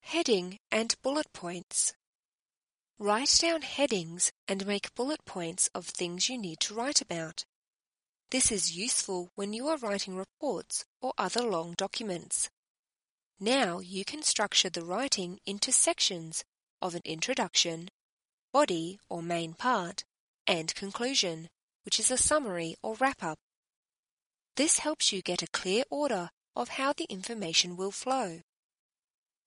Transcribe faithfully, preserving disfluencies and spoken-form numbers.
Heading and bullet points. Write down headings and make bullet points of things you need to write about. This is useful when you are writing reports or other long documents. Now you can structure the writing into sections of an introduction, body or main part, and conclusion, which is a summary or wrap-up. This helps you get a clear order of how the information will flow.